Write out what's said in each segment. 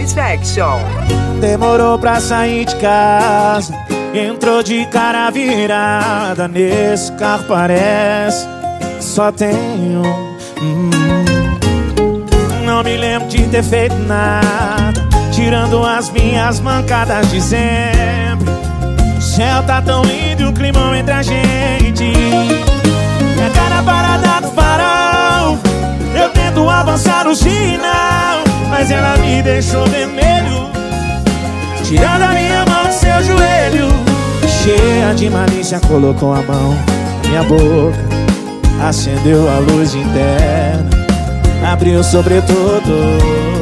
Satisfaction. Demorou pra sair de casa, entrou de cara virada. Nesse carro parece que só tem um. Não me lembro de ter feito nada, tirando as minhas mancadas de sempre. O céu tá tão lindo e o climão entre a gente. Minha cara parada no farol, eu tento avançar o sinal, mas ela me deixou vermelho, tirando a minha mão do seu joelho. Cheia de malícia, colocou a mão na minha boca, acendeu a luz interna, abriu o sobretudo.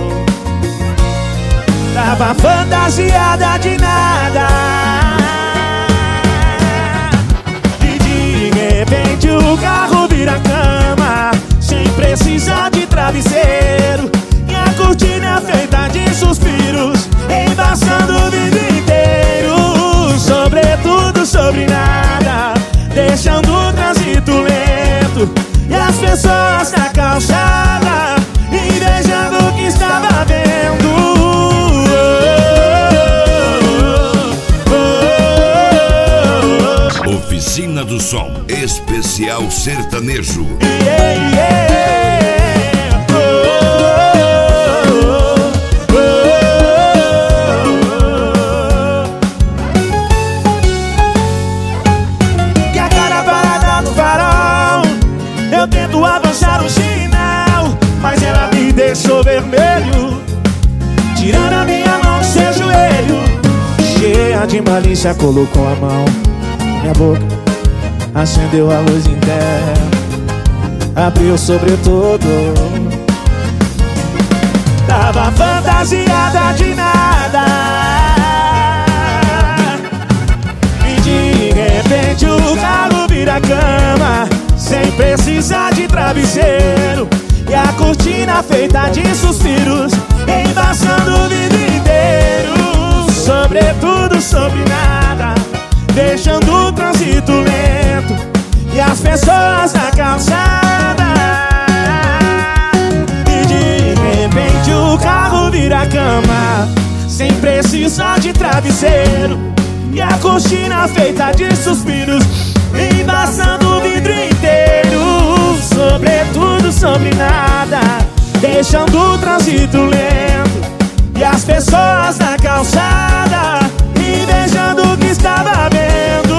Tava fantasiada de nada, e de repente o carro vira cama, sem precisar de travesseiro, e a cortina feita de suspiros, embaçando o vidro inteiro. Sobretudo sobre nada, deixando o trânsito lento, e as pessoas na calçada invejando o que estava vendo. Oficina do Som, especial sertanejo. E a cara parada no farol, eu tento avançar o sinal, mas ela me deixou vermelho, tirando a minha mão do seu joelho. Cheia de malícia, colocou a mão na minha boca, acendeu a luz interna, abriu o sobretudo. Tava fantasiada de nada, e de repente o carro vira cama, sem precisar de travesseiro, e a cortina feita de suspiros, embaçando o vidro inteiro. Sobretudo sobre nada, deixando o trânsito lento, e as pessoas na calçada. E de repente o carro vira cama, sem precisar de travesseiro, e a cortina feita de suspiros, embaçando o vidro inteiro. Sobretudo sobre nada, deixando o trânsito lento, e as pessoas na calçada invejando o que estava vendo.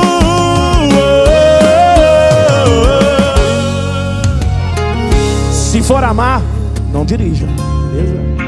Se for amar, não dirija, beleza?